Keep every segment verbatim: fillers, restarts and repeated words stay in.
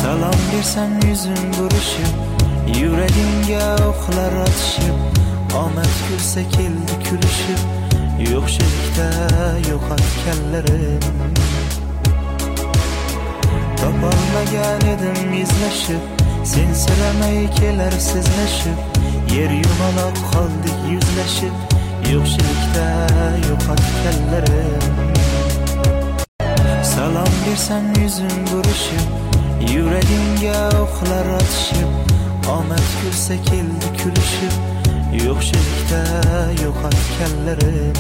Salom bersam yuzing burishib, yuragimga o'qlar otishib, omad kulsa keldi kulishib, yo'qchilikda yo'qotganlarim. Topolmagan edim izlashib, sensiramay kelar sizlashib, yer yumaloq qoldik yuzlashib, yo'qchilikda yo'qotganlarim. Salom bersam yuzing burishib, yuragimga o'qlar otishib, omad kulsa keldi kulishib, yo'qchilikda yo'qotganlarim.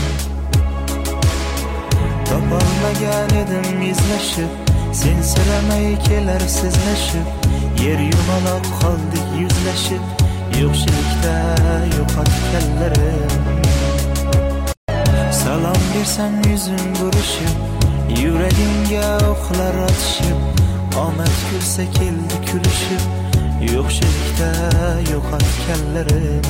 Topolmagan edim izlashib, sensiramay kelar sizlashib, yer yumaloq qoldik yuzlashib, yo'qchilikda yo'qotganlarim. Salom bersam yuzing burishib, yuragimga o'qlar otishib, omad kulsa keldi kulishib, yo'qchilikda yo'qotganlarim.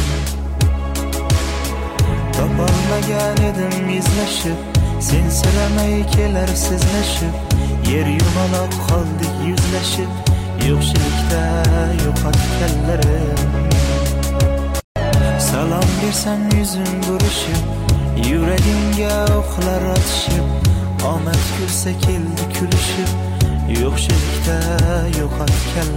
Topolmagan edim izlashib, sensiramay kelar sizlashib, yer yumaloq qoldik yuzlashib, yo'qchilikda yo'qotganlarim. Salom bersam yuzing burishib, yuragimga o'qlar otishib, omad kulsa keldi kulishib, yo'qchilikda yo'qotganlarim.